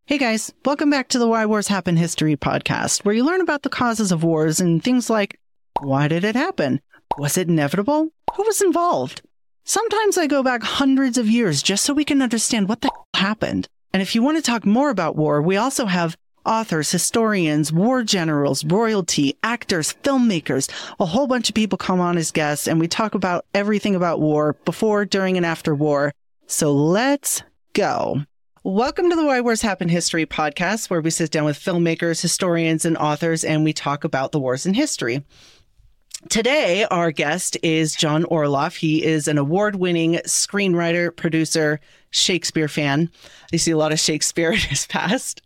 Hey guys, welcome back to the Why Wars Happen History podcast, where you learn about the causes of wars and things like, why did it happen? Was it inevitable? Who was involved? Sometimes I go back hundreds of years just so we can understand what the hell happened. And if you want to talk more about war, we also have authors, historians, war generals, royalty, actors, filmmakers, a whole bunch of people come on as guests, and we talk about everything about war before, during, and after war. So let's go. Welcome to the Why Wars Happen History podcast, where we sit down with filmmakers, historians, and authors, and we talk about the wars in history. Today, our guest is John Orloff. He is an award-winning screenwriter, producer, Shakespeare fan. You see a lot of Shakespeare in his past.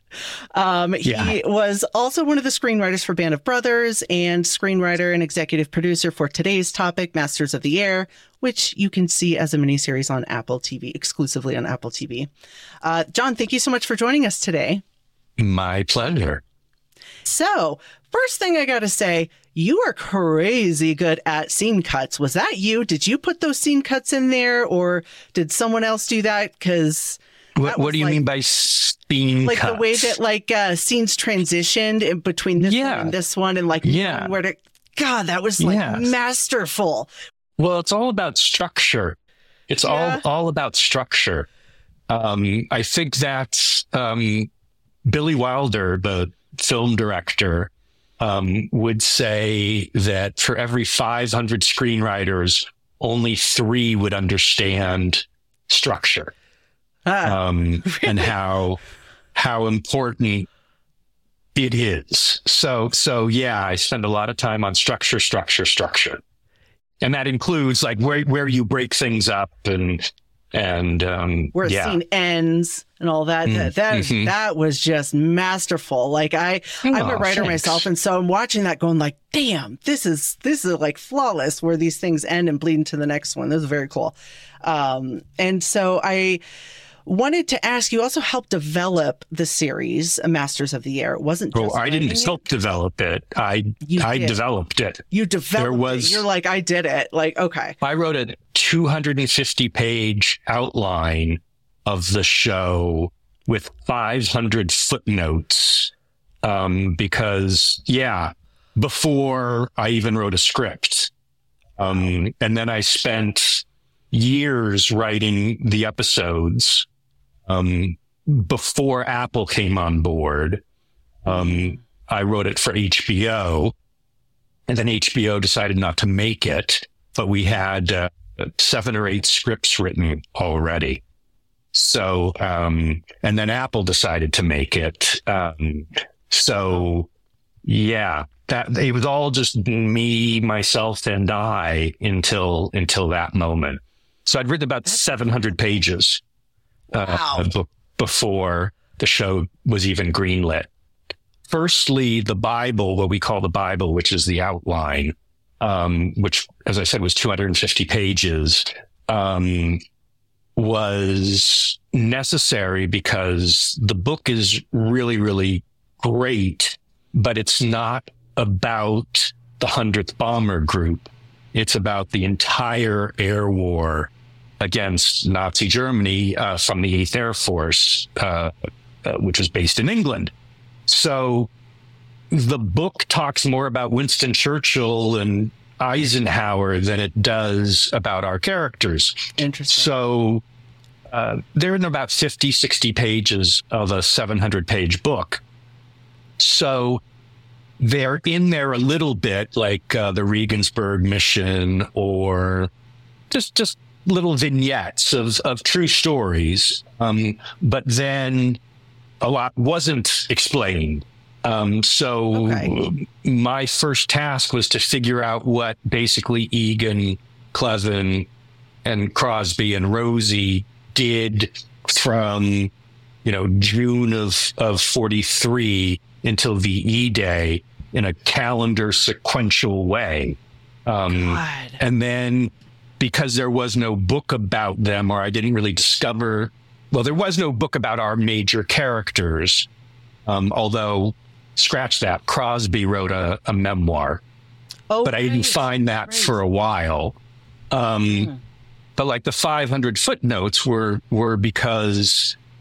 He was also one of the screenwriters for Band of Brothers and screenwriter and executive producer for today's topic, Masters of the Air, which you can see as a miniseries on Apple TV, exclusively on Apple TV. John, thank you so much for joining us today. My pleasure. So, first thing I got to say, you are crazy good at scene cuts. Was that you? Did you put those scene cuts in there, or did someone else do that? Because what do you mean by scene cuts? Like the way that scenes transitioned in between this one and this one, and where to. God, that was masterful. Well, it's all about structure. It's all about structure. I think that Billy Wilder, the film director, would say that for every 500 screenwriters, only 3 would understand structure, really? And how important it is. So yeah, I spend a lot of time on structure. And that includes like where you break things up and where a scene ends and all that. That was just masterful. Like I'm a writer myself, and so I'm watching that going like, damn, this is like flawless where these things end and bleed into the next one. This is very cool. And so I wanted to ask, you also helped develop the series Masters of the Air. It wasn't just I didn't help develop it. I developed it. You developed it. You're like, I did it. Like, okay. I wrote a 250-page outline of the show with 500 footnotes because, before I even wrote a script. And then I spent years writing the episodes before Apple came on board. I wrote it for HBO, and then HBO decided not to make it, but we had 7 or 8 scripts written already. So, and then Apple decided to make it. So yeah, that it was all just me, myself, and I until that moment. So I'd written about 700 pages before the show was even greenlit. Firstly, the Bible, what we call the Bible, which is the outline, which, as I said, was 250 pages, was necessary because the book is really, really great, but it's not about the 100th Bomber Group. It's about the entire air war against Nazi Germany from the 8th Air Force, which was based in England. So the book talks more about Winston Churchill and Eisenhower than it does about our characters. Interesting. So they're in about 50, 60 pages of a 700-page book. So they're in there a little bit, like the Regensburg mission, or just little vignettes of true stories. But then a lot wasn't explained. So my first task was to figure out what basically Egan, Cleven, and Crosby and Rosie did from, June of 43 until VE Day in a calendar sequential way. And then because there was no book about them, or I didn't really discover, there was no book about our major characters. Although, scratch that, Crosby wrote a memoir, but I didn't find that for a while. But like the 500 footnotes were because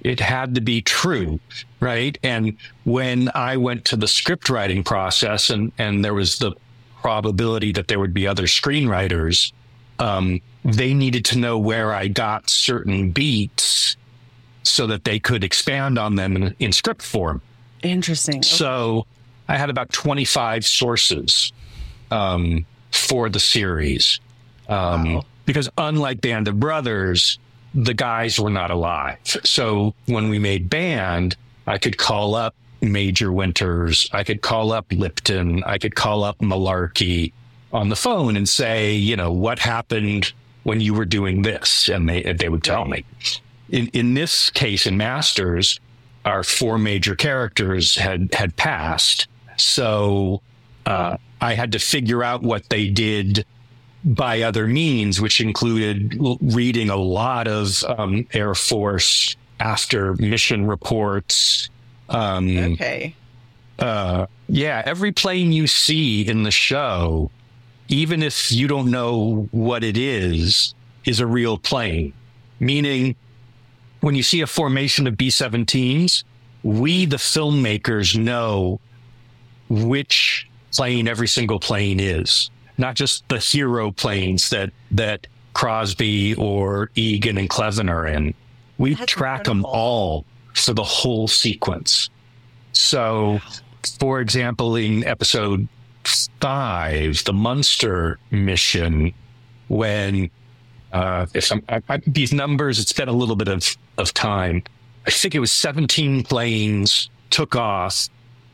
it had to be true, right? And when I went to the script writing process, and there was the probability that there would be other screenwriters, they needed to know where I got certain beats so that they could expand on them in script form. Interesting. Okay. So I had about 25 sources for the series. Wow. Because unlike Band of Brothers, the guys were not alive. So when we made Band, I could call up Major Winters, I could call up Lipton, I could call up Malarkey on the phone and say, you know, what happened when you were doing this? And they would tell me. In this case, in Masters, our four major characters had passed. So I had to figure out what they did by other means, which included reading a lot of Air Force after mission reports. Okay. Yeah, every plane you see in the show, even if you don't know what it is a real plane. Meaning, when you see a formation of B-17s, we, the filmmakers, know which plane every single plane is. Not just the hero planes that Crosby or Egan and Cleven are in. We track them all for the whole sequence. So, for example, in episode 5, the Munster mission, when these numbers, it's been a little bit of time. I think it was 17 planes took off.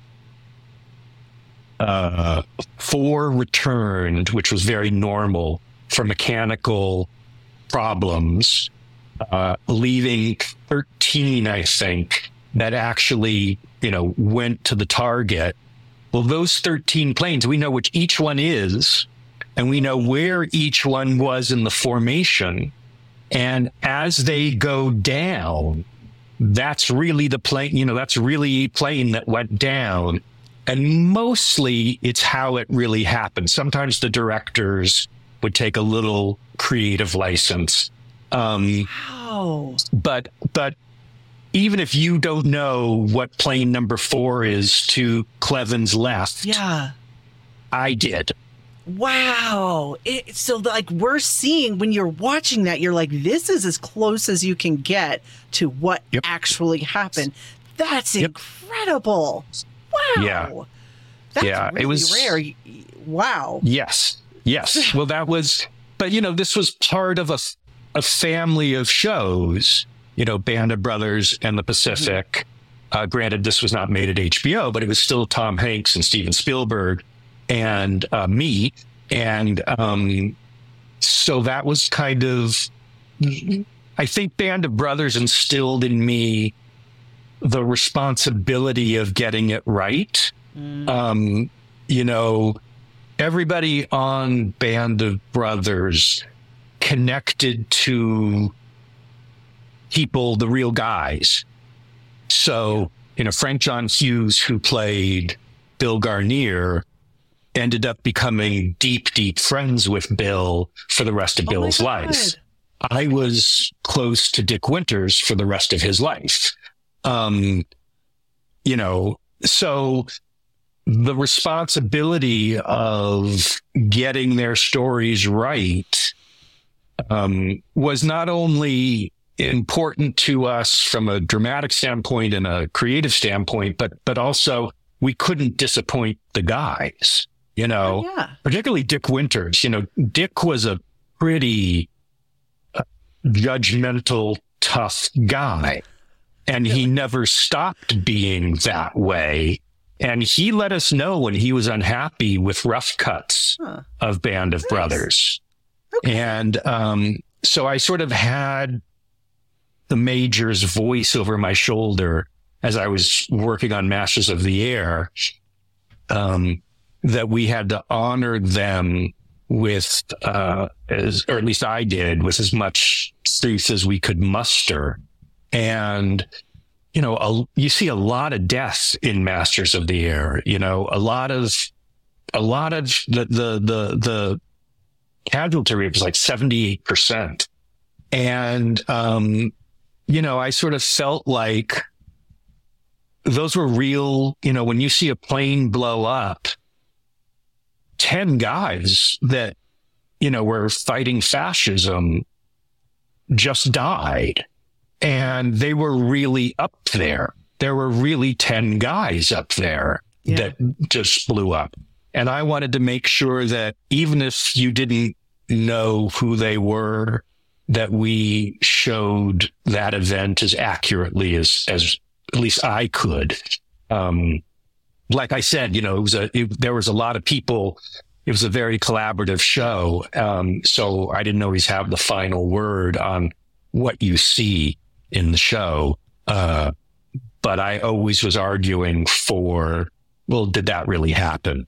4 returned, which was very normal for mechanical problems, leaving 13, I think, that actually, went to the target. Well, those 13 planes, we know which each one is, and we know where each one was in the formation. And as they go down, that's really the plane, that's really a plane that went down. And mostly it's how it really happened. Sometimes the directors would take a little creative license. Wow. But even if you don't know what plane number 4 is to Cleven's left, yeah, I did. Wow. So we're seeing, when you're watching that, you're like, this is as close as you can get to what actually happened. That's incredible. Wow. Yeah. That's really it was rare. Wow. Yes. Well, that was, but this was part of a family of shows, Band of Brothers and the Pacific. Mm-hmm. Granted, this was not made at HBO, but it was still Tom Hanks and Steven Spielberg and me. And so that was kind of, I think Band of Brothers instilled in me the responsibility of getting it right. Everybody on Band of Brothers connected to people, the real guys. So, Frank John Hughes, who played Bill Garnier, ended up becoming deep, deep friends with Bill for the rest of Bill's life. I was close to Dick Winters for the rest of his life. So the responsibility of getting their stories right was not only important to us from a dramatic standpoint and a creative standpoint, but also we couldn't disappoint the guys, particularly Dick Winters. Dick was a pretty judgmental, tough guy. And he never stopped being that way. And he let us know when he was unhappy with rough cuts of Band of Brothers. Okay. And so I sort of had the Major's voice over my shoulder as I was working on Masters of the Air, that we had to honor them with, or at least I did, with as much truth as we could muster. And, you see a lot of death in Masters of the Air, a lot of the casualty rate was like 78%. And, I sort of felt like those were real, when you see a plane blow up, 10 guys that, were fighting fascism just died. And they were really up there. There were really 10 guys up there that just blew up. And I wanted to make sure that even if you didn't know who they were, that we showed that event as accurately as at least I could. Like I said, there was a lot of people. It was a very collaborative show. So I didn't always have the final word on what you see in the show. But I always was arguing for, well, did that really happen?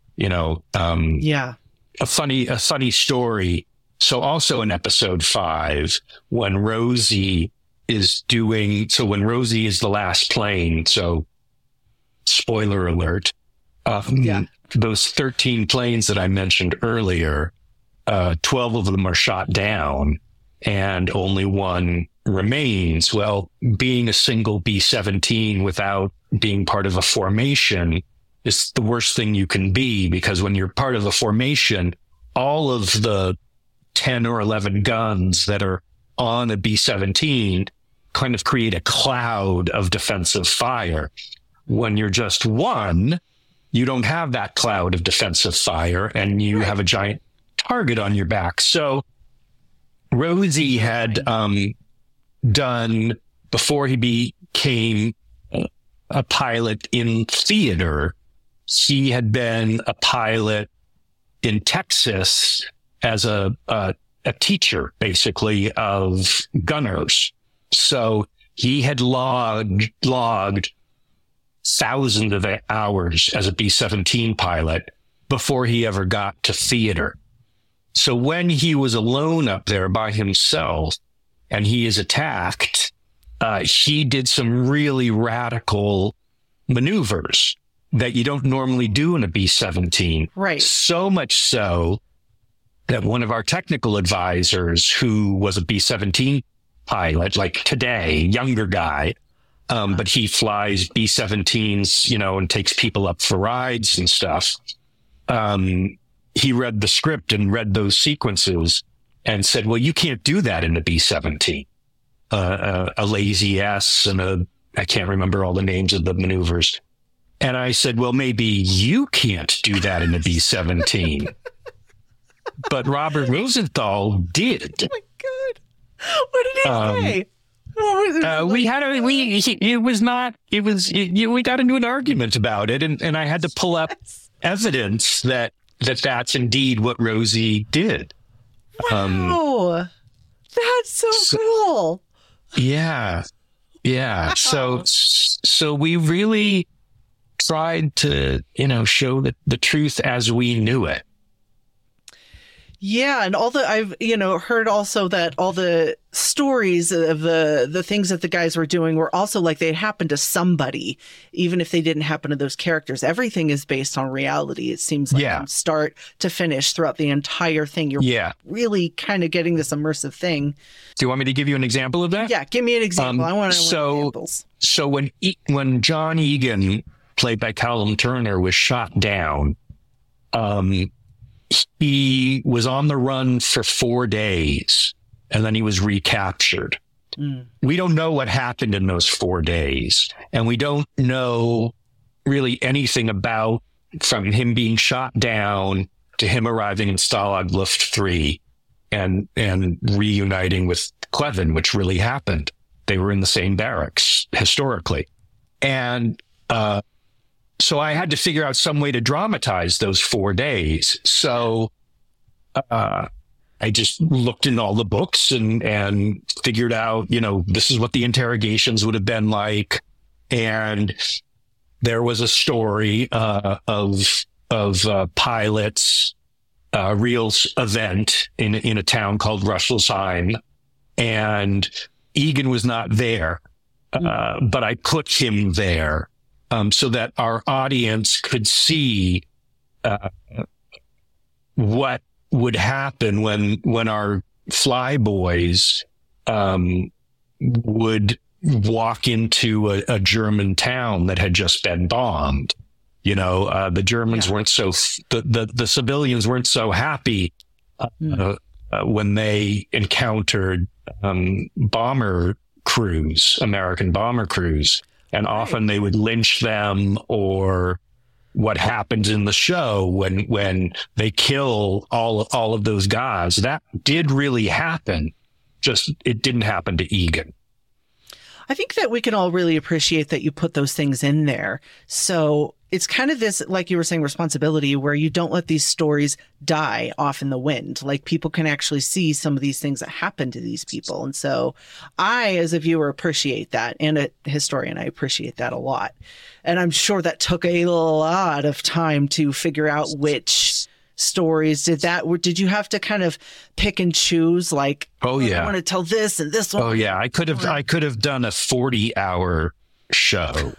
A funny story. So also in episode 5, when Rosie is the last plane, so spoiler alert, those 13 planes that I mentioned earlier, 12 of them are shot down and only one remains. Well, being a single B-17 without being part of a formation is the worst thing you can be, because when you're part of a formation, all of the 10 or 11 guns that are on a B-17 kind of create a cloud of defensive fire. When you're just one, you don't have that cloud of defensive fire, and you have a giant target on your back. So Rosie had done, before he became a pilot in theater, he had been a pilot in Texas as a teacher, basically, of gunners. So he had logged thousands of hours as a B-17 pilot before he ever got to theater. So when he was alone up there by himself and he is attacked, he did some really radical maneuvers that you don't normally do in a B-17. Right. So much so that one of our technical advisors, who was a B-17 pilot, like today, younger guy, but he flies B-17s, and takes people up for rides and stuff. He read the script and read those sequences and said, well, you can't do that in a B-17. A lazy S and I can't remember all the names of the maneuvers. And I said, well, maybe you can't do that in a B-17. But Robert Rosenthal did. Oh my God. What did he say? We got into an argument about it, and I had to pull up evidence that's indeed what Rosie did. Wow. That's so cool. Yeah. Yeah. Wow. So we really tried to, show the truth as we knew it. Yeah, and I've heard also that all the stories of the things that the guys were doing were also like they happened to somebody, even if they didn't happen to those characters. Everything is based on reality. It seems like from start to finish throughout the entire thing. You're really kind of getting this immersive thing. Do you want me to give you an example of that? Yeah, give me an example. I want examples. So when John Egan, played by Callum Turner, was shot down, he was on the run for 4 days, and then he was recaptured. We don't know what happened in those 4 days, and we don't know really anything about from him being shot down to him arriving in Stalag Luft 3 and reuniting with Clevin, which really happened. They were in the same barracks historically. And so I had to figure out some way to dramatize those 4 days. So I just looked in all the books and figured out, this is what the interrogations would have been like. And there was a story of pilots, a real event in a town called Russelsheim. And Egan was not there, but I put him there. So that our audience could see what would happen when our flyboys would walk into a German town that had just been bombed. The Germans weren't the civilians weren't so happy when they encountered bomber crews, American bomber crews, and often they would lynch them, or what happens in the show when they kill all of those guys. That did really happen. Just it didn't happen to Egan. I think that we can all really appreciate that you put those things in there. So it's kind of this, like you were saying, responsibility where you don't let these stories die off in the wind. Like, people can actually see some of these things that happen to these people. And so I, as a viewer, appreciate that. And a historian, I appreciate that a lot. And I'm sure that took a lot of time to figure out which stories did you have to kind of pick and choose, like, I want to tell this and this one? I could have done a 40-hour show.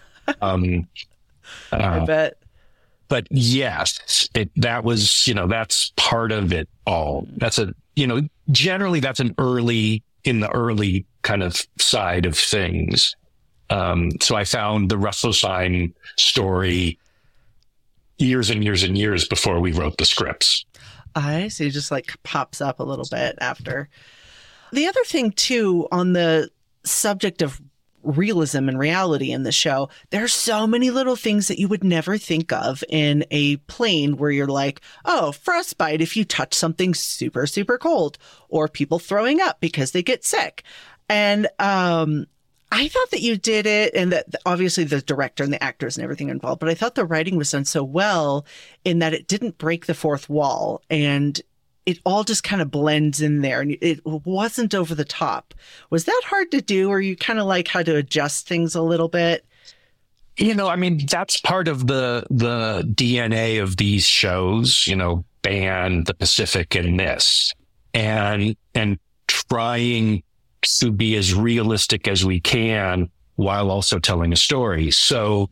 I bet. But yes, that was, that's part of it all. That's generally that's in the early kind of side of things. So I found the Rüsselsheim story years and years and years before we wrote the scripts. I see. It just like pops up a little bit after. The other thing too, on the subject of realism and reality in the show, there's so many little things that you would never think of in a plane, where you're like, oh, frostbite if you touch something super, super cold, or people throwing up because they get sick. And I thought that you did it, and that obviously the director and the actors and everything involved, but I thought the writing was done so well in that it didn't break the fourth wall, and it all just kind of blends in there, and it wasn't over the top. Was that hard to do, or you kind of like had to adjust things a little bit? That's part of the DNA of these shows, Band, The Pacific, and this, and trying to be as realistic as we can while also telling a story. So,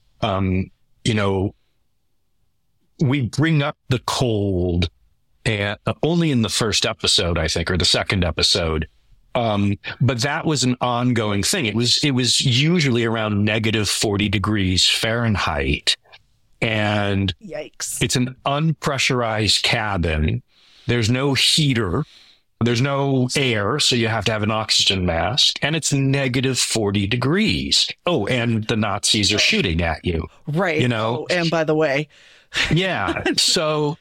we bring up the cold and only in the first episode, I think, or the second episode. But that was an ongoing thing. It was usually around -40 degrees Fahrenheit. And yikes. It's an unpressurized cabin. There's no heater. There's no air, so you have to have an oxygen mask, and it's -40 degrees. Oh, and the Nazis are shooting at you. Right. And by the way. Yeah. So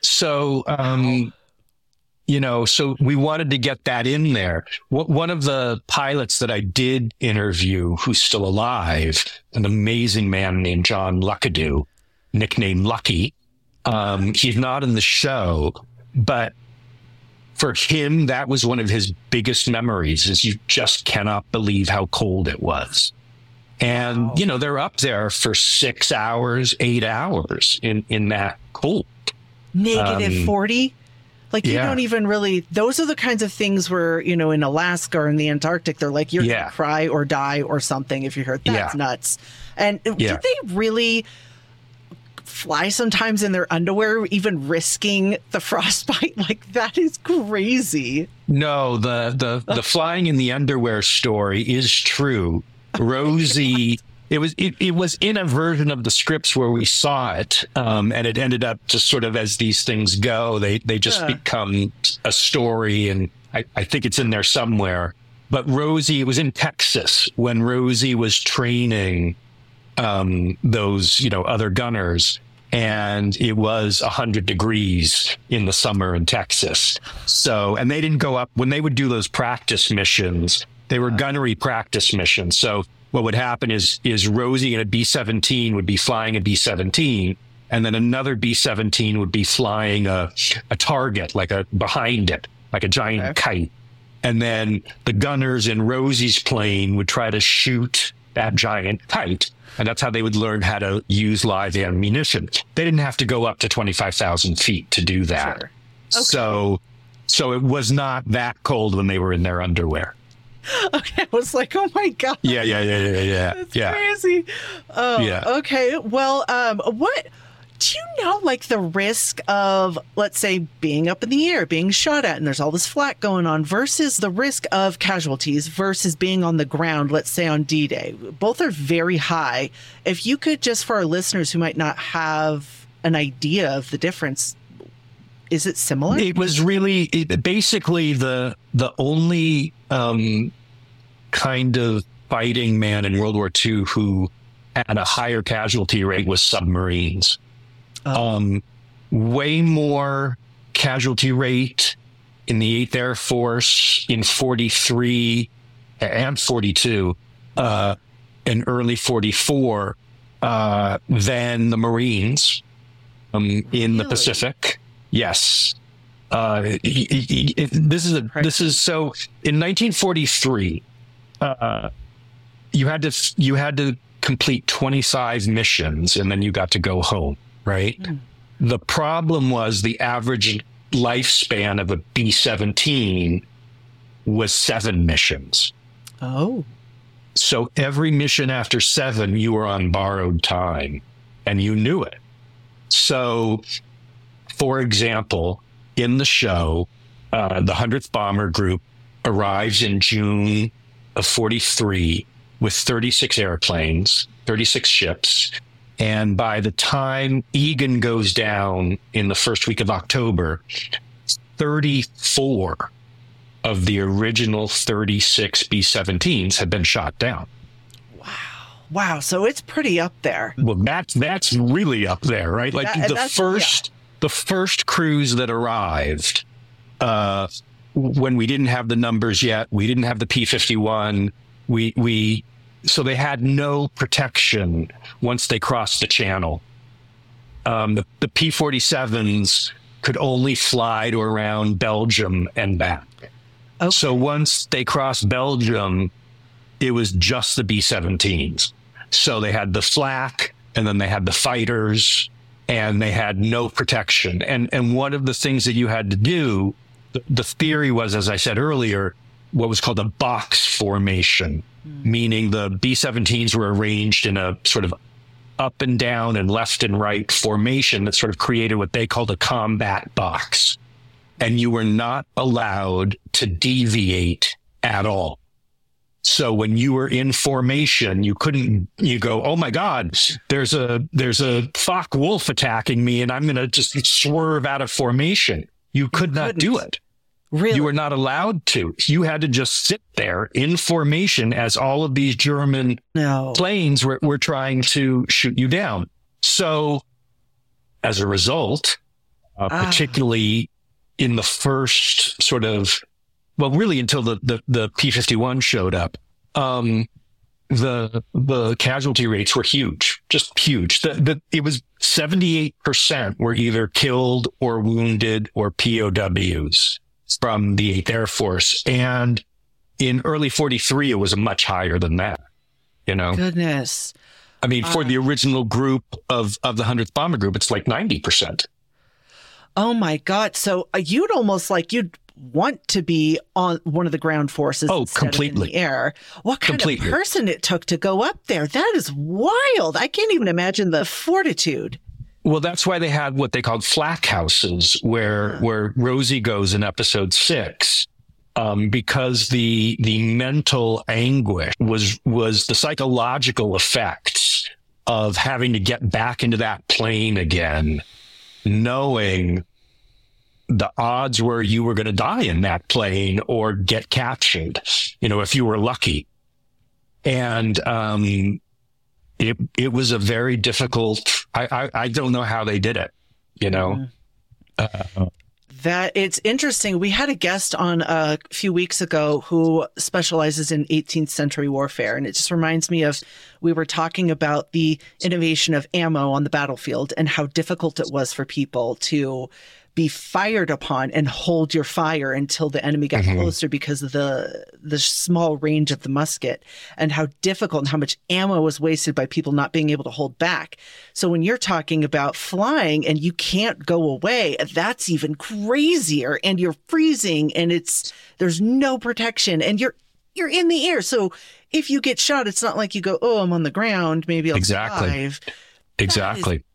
we wanted to get that in there. One of the pilots that I did interview, who's still alive, an amazing man named John Luckadoo, nicknamed Lucky. He's not in the show, but for him, that was one of his biggest memories, is you just cannot believe how cold it was. And, they're up there for 6 hours, 8 hours in that cold. -40? Like, you don't even really, those are the kinds of things where, in Alaska or in the Antarctic, they're like, you're going to cry or die or something if you heard that's nuts. And did they really fly sometimes in their underwear, even risking the frostbite? Like, that is crazy. No, the flying in the underwear story is true. Rosie, it was in a version of the scripts where we saw it, and it ended up just sort of, as these things go, they just become a story, and I think it's in there somewhere. But Rosie, it was in Texas when Rosie was training those other gunners, and it was 100 degrees in the summer in Texas. So, and they didn't go up when they would do those practice missions. They were gunnery practice missions. So what would happen is Rosie in a B-17 would be flying a B-17, and then another B-17 would be flying a target, behind it, like a giant kite. And then the gunners in Rosie's plane would try to shoot that giant kite. And that's how they would learn how to use live ammunition. They didn't have to go up to 25,000 feet to do that. Sure. Okay. So it was not that cold when they were in their underwear. Okay, I was like, oh my God. Yeah. That's crazy. Oh, yeah. Okay. Well, what Do you know, like, the risk of, let's say, being up in the air, being shot at, and there's all this flak going on, versus the risk of casualties versus being on the ground, let's say on D-Day? Both are very high. If you could, just for our listeners who might not have an idea of the difference, is it similar? It was really basically the only kind of fighting man in World War II who had a higher casualty rate was submarines. Way more casualty rate in the 8th Air Force in 43 and 42 and early 44 than the Marines in the Pacific. Yes. This is so in 1943, you had to complete 25 missions and then you got to go home, right? The problem was the average lifespan of a B-17 was 7 missions. Oh. So every mission after 7, you were on borrowed time and you knew it. So, for example, in the show, the 100th Bomber Group arrives in June of 43 with 36 airplanes, 36 ships. And by the time Egan goes down in the first week of October, 34 of the original 36 B-17s had been shot down. Wow. So it's pretty up there. Well, that's really up there, right? Like the first crews that arrived, when we didn't have the numbers yet, we didn't have the P-51. So they had no protection once they crossed the channel. The P-47s could only fly to around Belgium and back. Okay. So once they crossed Belgium, it was just the B-17s. So they had the flak, and then they had the fighters, and they had no protection. And one of the things that you had to do, the theory was, as I said earlier, what was called a box formation, meaning the B-17s were arranged in a sort of up and down and left and right formation that sort of created what they called a combat box. And you were not allowed to deviate at all. So when you were in formation, you go, oh my God, there's a Focke-Wulf attacking me and I'm going to just swerve out of formation. You could not do it. Really? You were not allowed to. You had to just sit there in formation as all of these German planes were trying to shoot you down. So as a result, particularly in the first sort of, well, really until the P-51 showed up, the casualty rates were huge, just huge. It was 78% were either killed or wounded or POWs from the 8th Air Force. And in early 43, it was much higher than that, you know? Goodness. I mean, for the original group of the 100th Bomber Group, it's like 90%. Oh my God. So you'd want to be on one of the ground forces completely. In the air. What kind of person it took to go up there? That is wild. I can't even imagine the fortitude. Well, that's why they had what they called flak houses, where Rosie goes in episode 6, because the mental anguish was the psychological effects of having to get back into that plane again, knowing the odds were you were going to die in that plane or get captured, you know, if you were lucky. And it was a very difficult, I don't know how they did it, you know. That it's interesting. We had a guest on a few weeks ago who specializes in 18th century warfare. And it just reminds me of, we were talking about the innovation of ammo on the battlefield and how difficult it was for people to be fired upon and hold your fire until the enemy got closer because of the small range of the musket, and how difficult and how much ammo was wasted by people not being able to hold back. So when you're talking about flying and you can't go away, that's even crazier, and you're freezing and there's no protection and you're in the air. So if you get shot, it's not like you go, oh, I'm on the ground, maybe I'll survive. Exactly.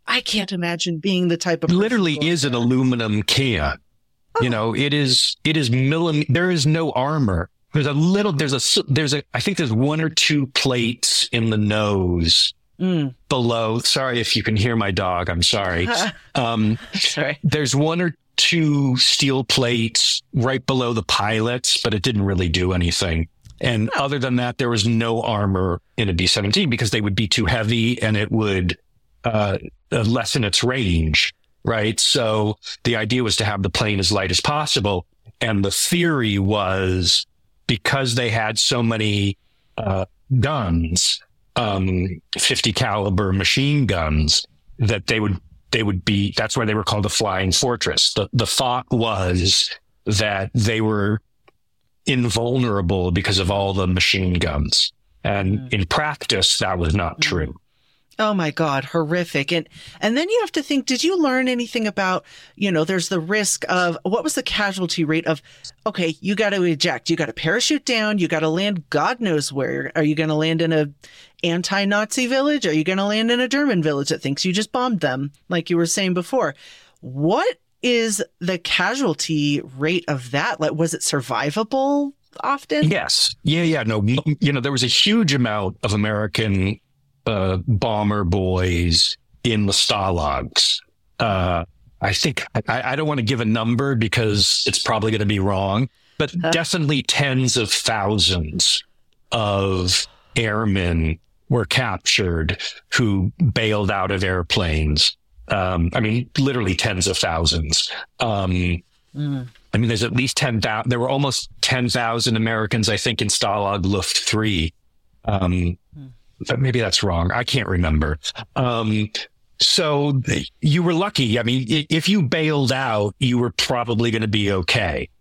I can't imagine being the type of literally is an aluminum can. Oh. You know, it is there is no armor. I think there's one or two plates in the nose below. Sorry if you can hear my dog. I'm sorry. Sorry. There's one or two steel plates right below the pilots, but it didn't really do anything. And other than that, there was no armor in a B-17 because they would be too heavy and it would lessen its range, right? So the idea was to have the plane as light as possible. And the theory was because they had so many guns, 50 caliber machine guns, that they would be, that's why they were called the Flying Fortress. The thought was that they were invulnerable because of all the machine guns. And in practice, that was not true. Oh my God, horrific. And then you have to think, did you learn anything about, there's the risk of, what was the casualty rate of, okay, you got to eject, you got to parachute down, you got to land God knows where. Are you going to land in a anti-Nazi village? Are you going to land in a German village that thinks you just bombed them, like you were saying before? What is the casualty rate of that? Like, was it survivable often? Yes. Yeah. No, there was a huge amount of American bomber boys in the Stalags. I think I don't want to give a number because it's probably going to be wrong, but definitely tens of thousands of airmen were captured who bailed out of airplanes. Literally tens of thousands. There's at least 10,000. There were almost 10,000 Americans, I think, in Stalag Luft 3. But maybe that's wrong. I can't remember. So you were lucky. I mean, if you bailed out, you were probably going to be okay.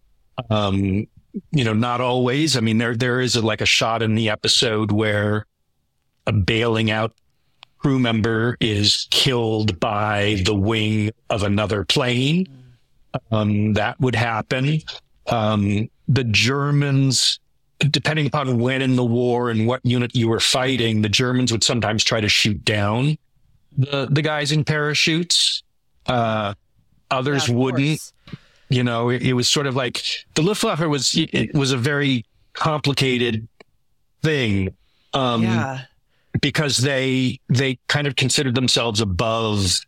Not always. I mean, there is a shot in the episode where a bailing out crew member is killed by the wing of another plane. That would happen. The Germans, depending upon when in the war and what unit you were fighting, the Germans would sometimes try to shoot down the guys in parachutes. Others wouldn't. It was sort of like the Luftwaffe was a very complicated thing. Because they kind of considered themselves above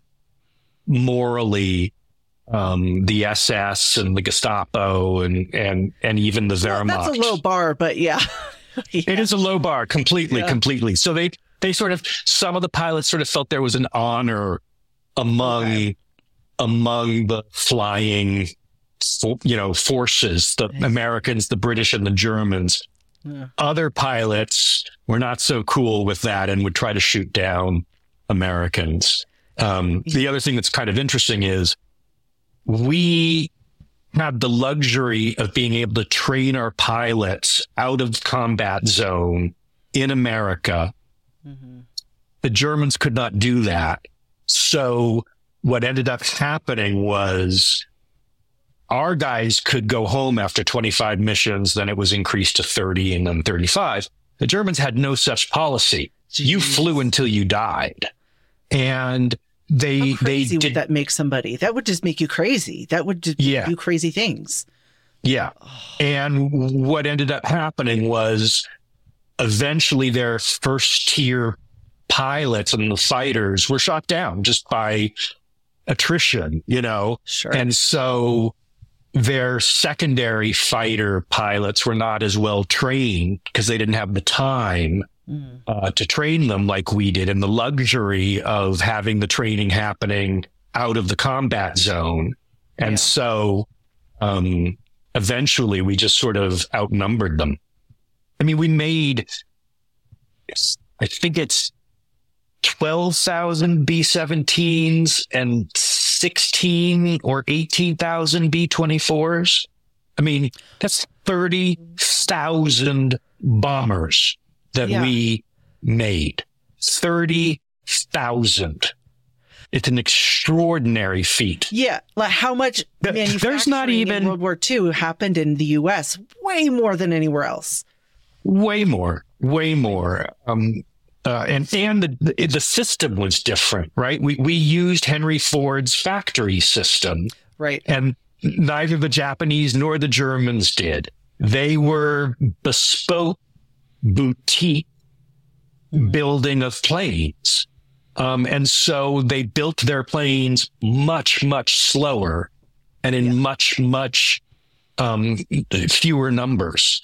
morally the SS and the Gestapo and even the Wehrmacht. Well, that's a low bar, but yeah. It is a low bar, completely. So they sort of, some of the pilots sort of felt there was an honor among the flying, forces, the Americans, the British, and the Germans. Yeah. Other pilots were not so cool with that and would try to shoot down Americans. The other thing that's kind of interesting is we had the luxury of being able to train our pilots out of the combat zone in America. Mm-hmm. The Germans could not do that. So what ended up happening was our guys could go home after 25 missions, then it was increased to 30 and then 35. The Germans had no such policy. Jeez. You flew until you died. And How crazy would that make somebody? That would just make you crazy. That would just do crazy things. Yeah. And what ended up happening was eventually their first tier pilots and the fighters were shot down just by attrition, Sure. And so their secondary fighter pilots were not as well trained because they didn't have the time to train them like we did, and the luxury of having the training happening out of the combat zone. And so eventually we just sort of outnumbered them. I mean, we made, I think it's 12,000 B-17s and 16 or 18,000 B-24s. I mean, that's 30,000 bombers that we made. 30,000. It's an extraordinary feat. Yeah. Like how much there's not even in World War II happened in the U.S. way more than anywhere else. Way more. and the system was different, right? We used Henry Ford's factory system, Right. and neither the Japanese nor the Germans did. They were bespoke boutique building of planes. And so they built their planes much, much slower and in much, much fewer numbers.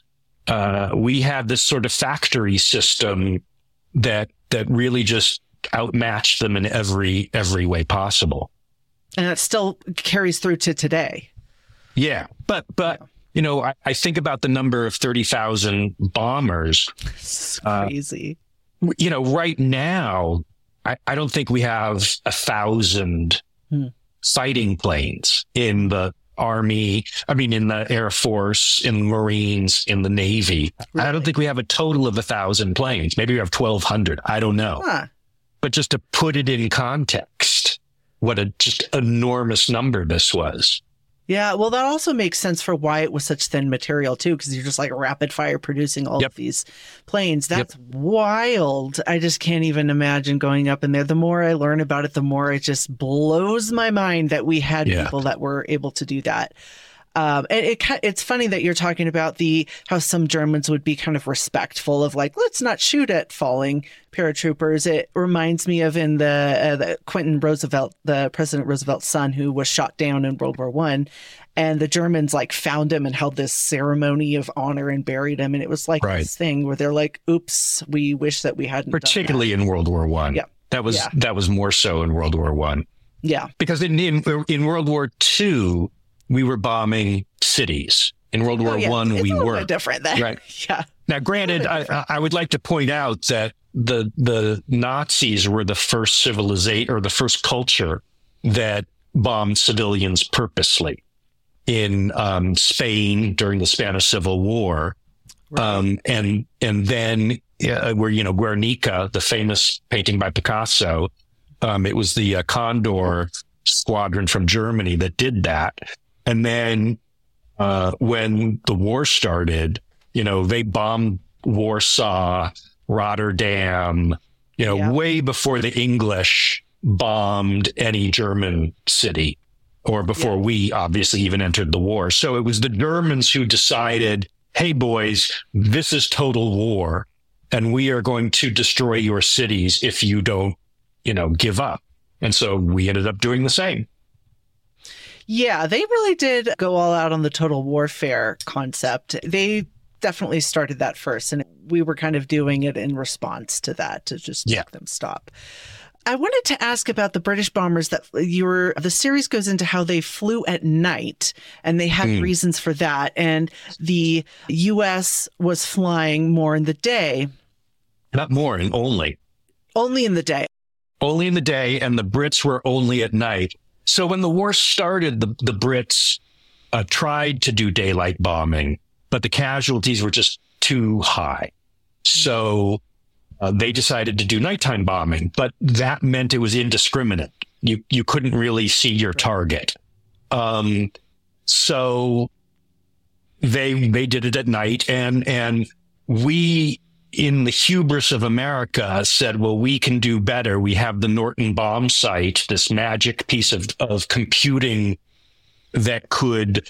We had this sort of factory system that really just outmatched them in every way possible. And that still carries through to today. Yeah. But you know, I think about the number of 30,000 bombers. It's crazy. You know, right now, I don't think we have 1,000 fighting planes in the Army. I mean, in the Air Force, in the Marines, in the Navy. Really? I don't think we have a total of 1,000 planes. Maybe we have 1,200. I don't know. Huh. But just to put it in context, what a just enormous number this was. Yeah, well, that also makes sense for why it was such thin material, too, because you're just like rapid fire producing all of these planes. That's wild. I just can't even imagine going up in there. The more I learn about it, the more it just blows my mind that we had people that were able to do that. And it's funny that you're talking about how some Germans would be kind of respectful of like, let's not shoot at falling paratroopers. It reminds me of in the Quentin Roosevelt, the President Roosevelt's son, who was shot down in World War I, and the Germans like found him and held this ceremony of honor and buried him. And it was like this thing where they're like, "Oops, we wish that we hadn't." Particularly done that. in World War I. Yeah, that was more so in World War I. Yeah, because in World War II. We were bombing cities. In World War I, we were different then. Right. Yeah. Now, granted, I would like to point out that the Nazis were the first civilization or the first culture that bombed civilians purposely in Spain during the Spanish Civil War, and then where Guernica, the famous painting by Picasso, it was the Condor Squadron from Germany that did that. And then when the war started, they bombed Warsaw, Rotterdam, way before the English bombed any German city or before we obviously even entered the war. So it was the Germans who decided, hey, boys, this is total war and we are going to destroy your cities if you don't, give up. And so we ended up doing the same. Yeah, they really did go all out on the total warfare concept. They definitely started that first, and we were kind of doing it in response to that to just make them stop. I wanted to ask about the British bombers that the series goes into how they flew at night, and they had reasons for that. And the U.S. was flying more in the day. Not more, and only. Only in the day. Only in the day, and the Brits were only at night. So when the war started, the Brits tried to do daylight bombing, but the casualties were just too high. So they decided to do nighttime bombing, but that meant it was indiscriminate. You couldn't really see your target. So they did it at night, and we, in the hubris of America, said, well, we can do better. We have the Norton bomb sight, this magic piece of computing that could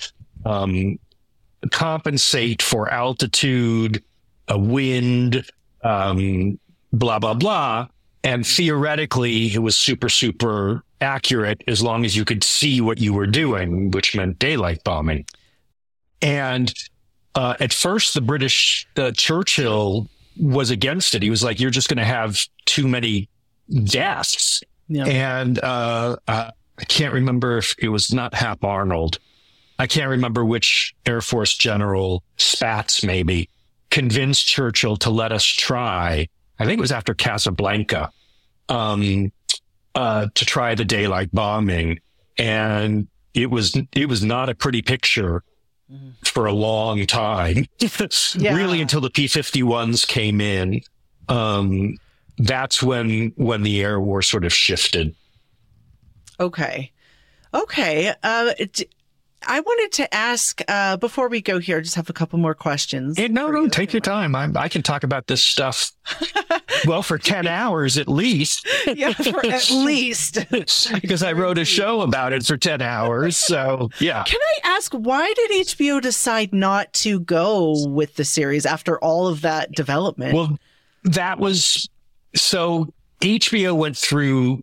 compensate for altitude, a wind, blah, blah, blah. And theoretically, it was super, super accurate as long as you could see what you were doing, which meant daylight bombing. And at first, the British, Churchill was against it. He was like, you're just going to have too many deaths. Yeah. And I can't remember if it was not Hap Arnold. I can't remember which Air Force general, Spaatz maybe, convinced Churchill to let us try. I think it was after Casablanca, to try the daylight bombing. And it was not a pretty picture for a long time, really until the P-51s came in. That's when the air war sort of shifted. Okay. I wanted to ask, before we go here, I just have a couple more questions. No, take your time. I can talk about this stuff, well, for 10 hours at least. Yeah, for at least. Because I wrote a show about it for 10 hours. So, yeah. Can I ask, why did HBO decide not to go with the series after all of that development? Well, that was, so HBO went through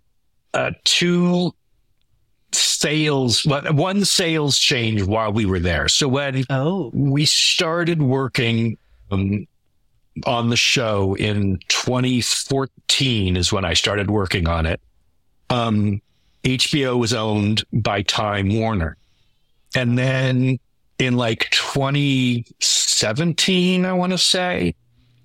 one sales change while we were there. So when we started working on the show in 2014 is when I started working on it. HBO was owned by Time Warner. And then in like 2017, I want to say,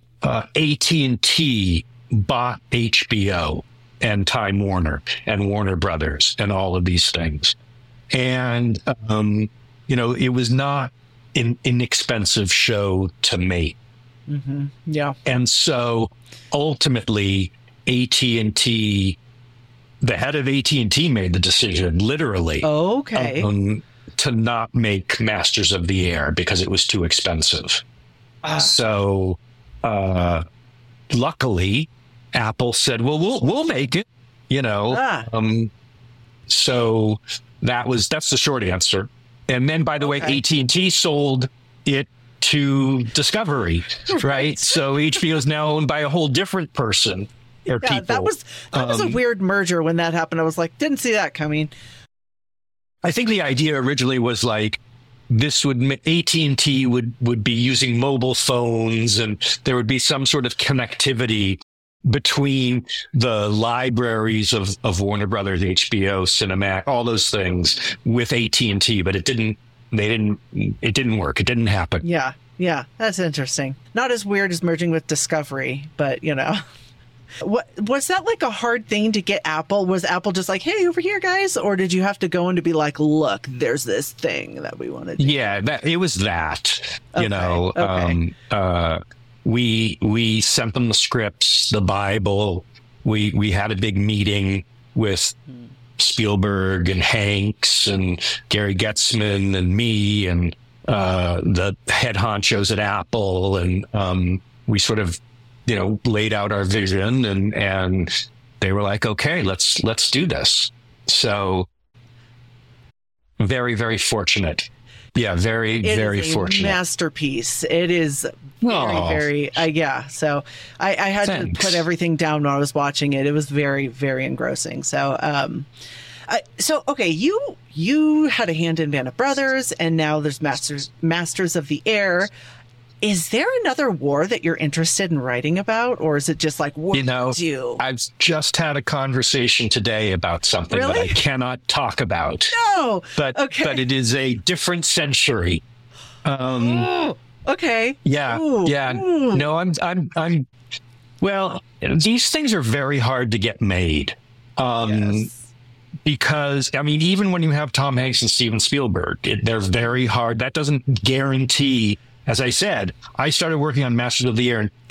AT&T bought HBO and Time Warner and Warner Brothers and all of these things. And, it was not an inexpensive show to make. Mm-hmm. Yeah. And so ultimately AT&T, the head of AT&T made the decision, literally, to not make Masters of the Air because it was too expensive. So, luckily, Apple said, well, we'll make it, so that's the short answer. And then, by the way, AT&T sold it to Discovery, right? So HBO is now owned by a whole different person. Or people. That was a weird merger when that happened. I was like, didn't see that coming. I think the idea originally was like, AT&T would be using mobile phones, and there would be some sort of connectivity between the libraries of Warner Brothers, HBO, Cinemax, all those things with AT&T, but it didn't work. It didn't happen. Yeah. That's interesting. Not as weird as merging with Discovery, but What was that like a hard thing to get Apple? Was Apple just like, hey, over here, guys? Or did you have to go in to be like, look, there's this thing that we want to do? Yeah, it was that, we sent them the scripts, the Bible. We had a big meeting with Spielberg and Hanks and Gary Getzman and me and the head honchos at Apple. And we sort of, laid out our vision and they were like, okay, let's do this. So very, very fortunate. Yeah, very, very fortunate. Masterpiece. It is very, So I had to put everything down when I was watching it. It was very, very engrossing. So, you had a hand in Band of Brothers, and now there's Masters of the Air. Is there another war that you're interested in writing about, or is it just like, what do? I've just had a conversation today about something that I cannot talk about. No, but it is a different century. Okay. Yeah. Ooh. Yeah. Ooh. No, I'm. Well, these things are very hard to get made. Because, even when you have Tom Hanks and Steven Spielberg, they're very hard. That doesn't guarantee. As I said, I started working on Masters of the Air in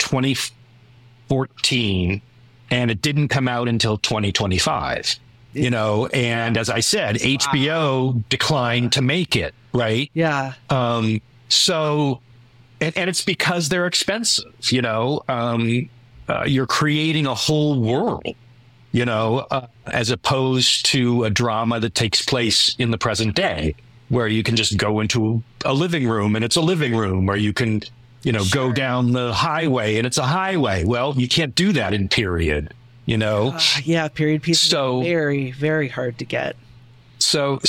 2014, and it didn't come out until 2025, and as I said, HBO declined to make it, right? Yeah. So, and it's because they're expensive, you're creating a whole world, as opposed to a drama that takes place in the present day, where you can just go into a living room and it's a living room, or you can, go down the highway and it's a highway. Well, you can't do that in period, period pieces are very, very hard to get. So,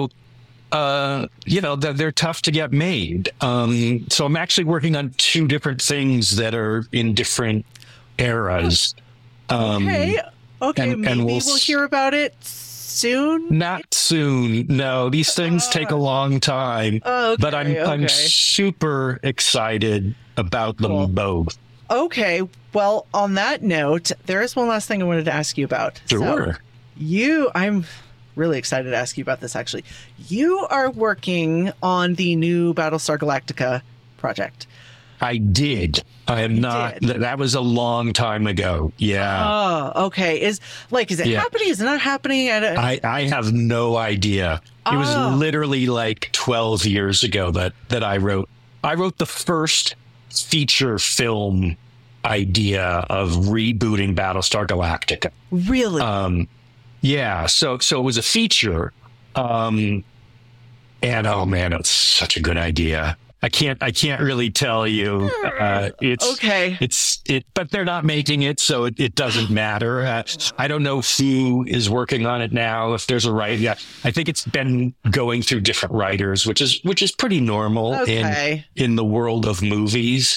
they're tough to get made. So I'm actually working on two different things that are in different eras. Okay. Maybe we'll hear about it soon? Not soon. No, these things take a long time. But I'm super excited about them both. Okay. Well, on that note, there is one last thing I wanted to ask you about. Sure. So I'm really excited to ask you about this, actually. You are working on the new Battlestar Galactica project. I did. I am not. That was a long time ago. Yeah. Oh, okay. Is it happening? Is it not happening? I have no idea. It was literally like 12 years ago that I wrote. I wrote the first feature film idea of rebooting Battlestar Galactica. Really? Yeah. So it was a feature. And oh man, it's such a good idea. I can't really tell you. It's okay. But they're not making it, so it doesn't matter. I don't know who is working on it now. If there's a writer, yeah, I think it's been going through different writers, which is pretty normal in the world of movies.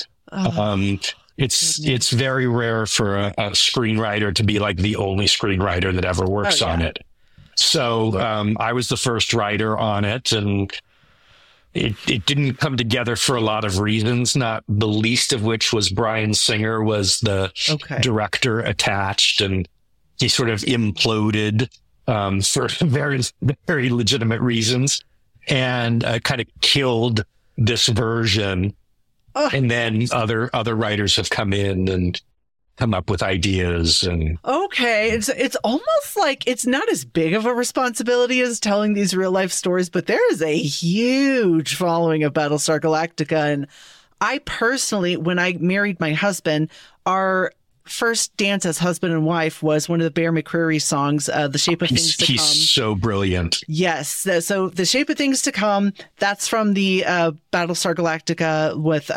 It's very rare for a screenwriter to be like the only screenwriter that ever works on it. So I was the first writer on it, and it didn't come together for a lot of reasons, not the least of which was Bryan Singer was the director attached, and he sort of imploded for very, very legitimate reasons, and kind of killed this version. And then other writers have come in and come up with ideas. And it's almost like it's not as big of a responsibility as telling these real life stories, but there is a huge following of Battlestar Galactica. And I personally, when I married my husband, our first dance as husband and wife was one of the Bear McCreary songs, The Shape of Things to Come. He's so brilliant. Yes. So The Shape of Things to Come, that's from the Battlestar Galactica with,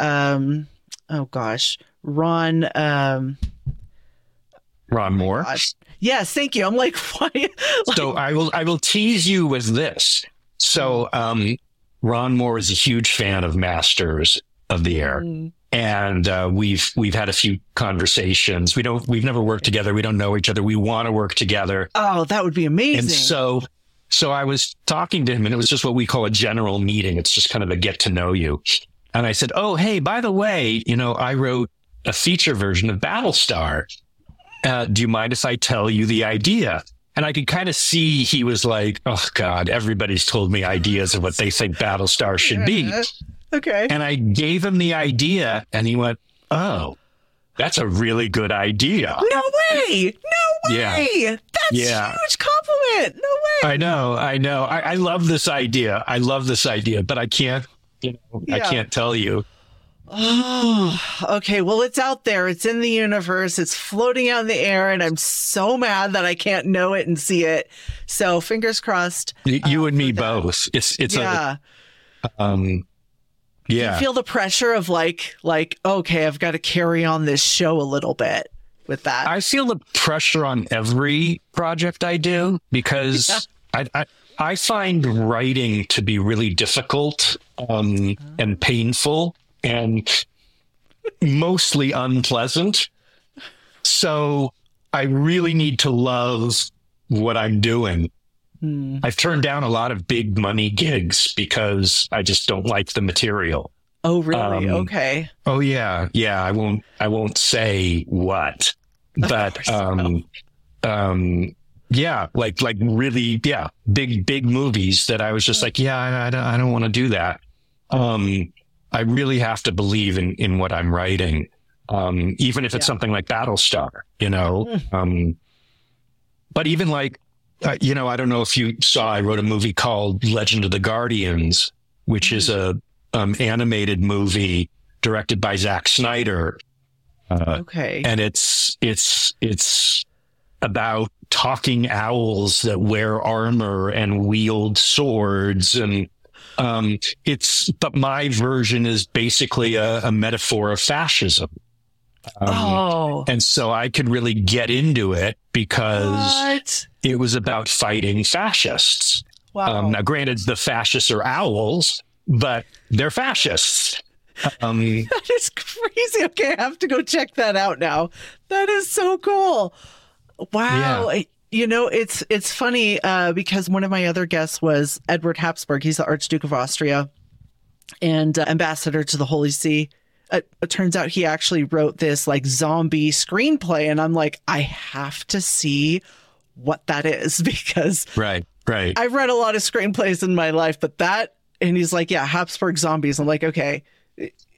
Ron Moore. Yes, thank you. I'm like, why? So I will tease you with this. So Ron Moore is a huge fan of Masters of the Air. And we've had a few conversations. We've never worked together. We don't know each other. We want to work together. Oh, that would be amazing. And so I was talking to him, and it was just what we call a general meeting. It's just kind of a get to know you. And I said, oh, hey, by the way, I wrote a feature version of Battlestar. Do you mind if I tell you the idea? And I could kind of see he was like, oh, God, everybody's told me ideas of what they think Battlestar should be. Okay. And I gave him the idea, and he went, oh, that's a really good idea. No way. Yeah. That's a huge compliment. No way. I know. I love this idea. But I can't, I can't tell you. Oh, okay. Well, it's out there. It's in the universe. It's floating out in the air, and I'm so mad that I can't know it and see it. So fingers crossed. You and me both. It's Do you feel the pressure of like, okay, I've got to carry on this show a little bit with that? I feel the pressure on every project I do because I find writing to be really difficult and painful and mostly unpleasant. So I really need to love what I'm doing. I've turned down a lot of big money gigs because I just don't like the material. Oh, really? Okay. Oh, yeah. Yeah. I won't say what, but, yeah, like really, yeah, big movies that I was just like, I don't want to do that. I really have to believe in what I'm writing. Even if it's something like Battlestar, but even like, I don't know if you saw, I wrote a movie called Legend of the Guardians, which is a animated movie directed by Zack Snyder. And it's about talking owls that wear armor and wield swords. And but my version is basically a metaphor of fascism. And so I could really get into it because it was about fighting fascists. Wow. Now, granted, the fascists are owls, but they're fascists. That is crazy. Okay, I have to go check that out now. That is so cool. Wow. Yeah. It's funny because one of my other guests was Edward Habsburg. He's the Archduke of Austria and ambassador to the Holy See. It turns out he actually wrote this like zombie screenplay, and I'm like, I have to see what that is because right. I've read a lot of screenplays in my life, but that, and he's like, yeah, Habsburg zombies. I'm like, okay,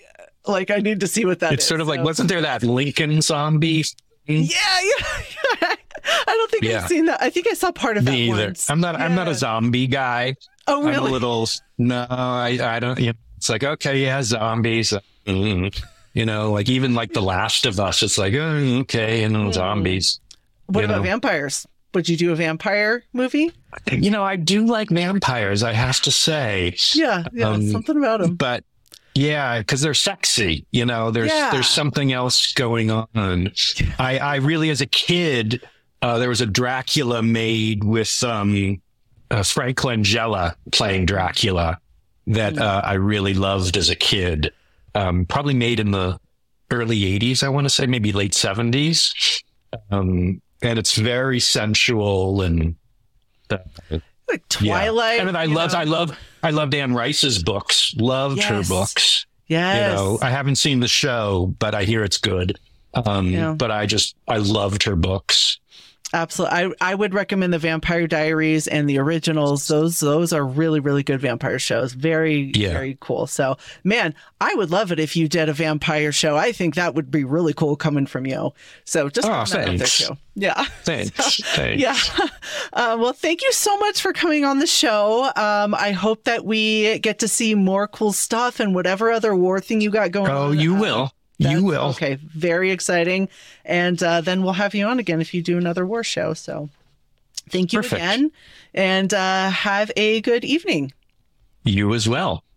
Like, I need to see what that is. It's sort of like, wasn't there that Lincoln zombie? Yeah. I don't think I've seen that. I think I saw part of that once. I'm not a zombie guy. Oh, really? I'm a little, no, I don't, it's like, okay, yeah, zombies. Like even like The Last of Us, it's like, oh, okay, zombies. What about vampires? Would you do a vampire movie? I do like vampires, I have to say. Yeah, something about them. But yeah, because they're sexy. There's something else going on. I really, as a kid, there was a Dracula made with Frank Langella playing Dracula that I really loved as a kid. Probably made in the early 80s, I want to say, maybe late 70s. And it's very sensual and like Twilight. Yeah. I loved Anne Rice's books. Loved her books. Yes. I haven't seen the show, but I hear it's good. But I loved her books. Absolutely. I would recommend the Vampire Diaries and the originals. Those are really, really good vampire shows. Very, very cool. So, man, I would love it if you did a vampire show. I think that would be really cool coming from you. So just that out there too. Yeah. Thanks. Thanks. Yeah. Well, thank you so much for coming on the show. I hope that we get to see more cool stuff and whatever other war thing you got going on. Oh, you will. You will. Okay. Very exciting. And then we'll have you on again if you do another war show. So thank you again. And have a good evening. You as well.